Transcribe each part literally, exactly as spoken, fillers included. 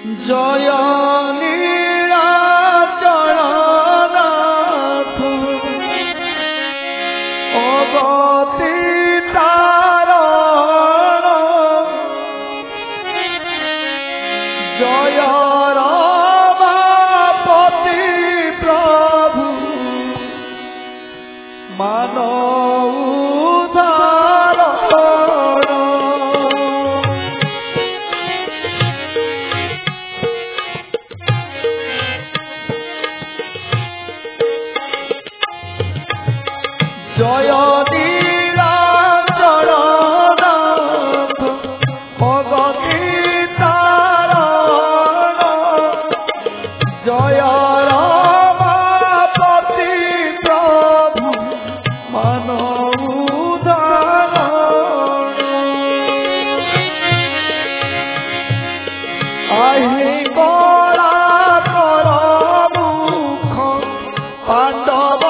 জয় নীলাচলনাথ অগতি তারণ জয় রমাপতি প্রভু মান জয় নীলাচলনাথ অগতি তারণ জয় রমাপতি প্রভু মান উদাহরণ আহি কলা কর মুখ পাণ্ডব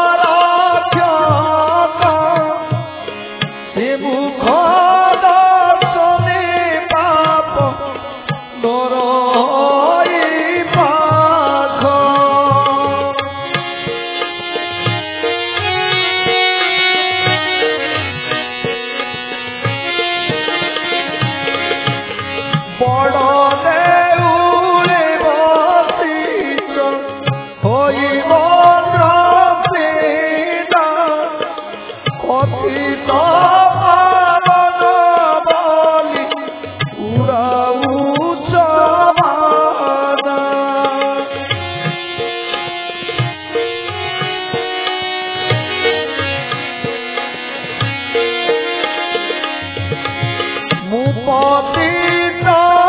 মুখ দর্শনে পাপ নর পাখ বড় দেউলে বসিত হইব দ্রব্যেনা কথিত মুপতিত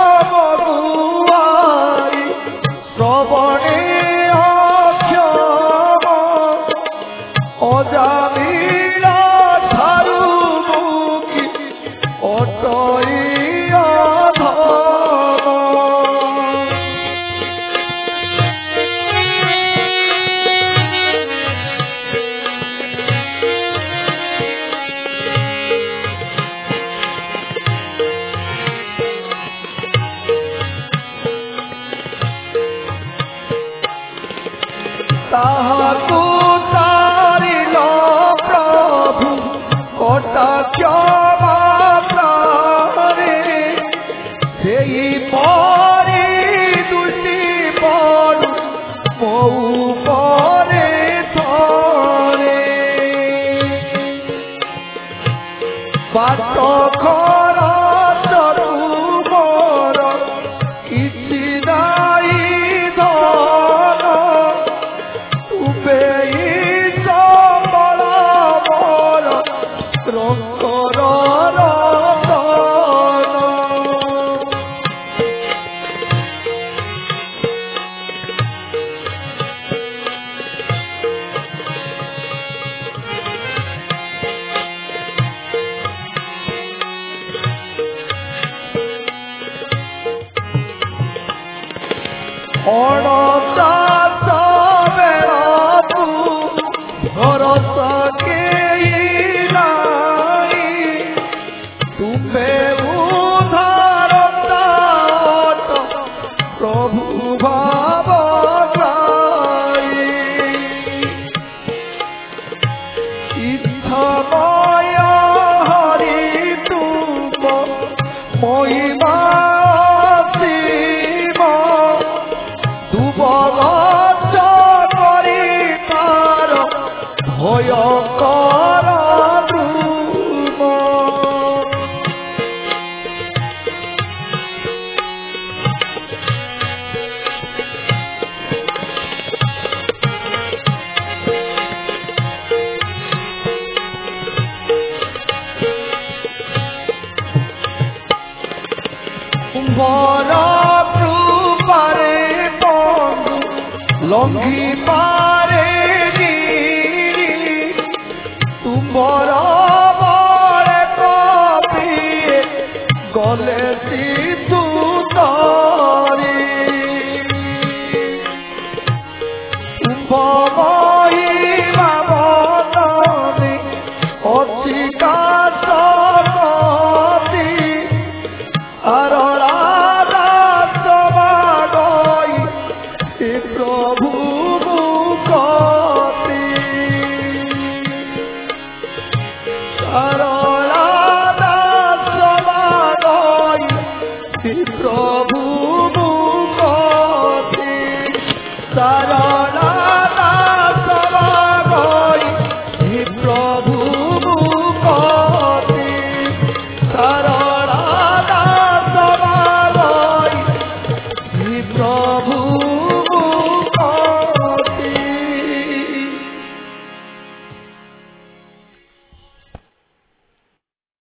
বগুয়ারি শ্রবণে অক্ষম অজামিল ঝাড়ু মুখী অটইয়া তাহাকু তারিল প্রভু কটাক্ষ মাত্রারে সেই পরি দুটি পড়ু মৌ পরে ধরে বাট খর চতুবর কিছু নাই ধন রঙ্কর অণচাষ বেড়াবু ভরস কেই নাই তুমে উদ্ধারতা প্রভু ভাব নাই ইচ্ছাময় হরি তুম মহিমা ভয়ঙ্কর দ্রুম বর কৃপারে বন্ধু লঙ্ঘি পারে তুমর বরে কপিয়ে গলে সিধু তরি মহিমা বদনে অধিকার আর রাধা কারণ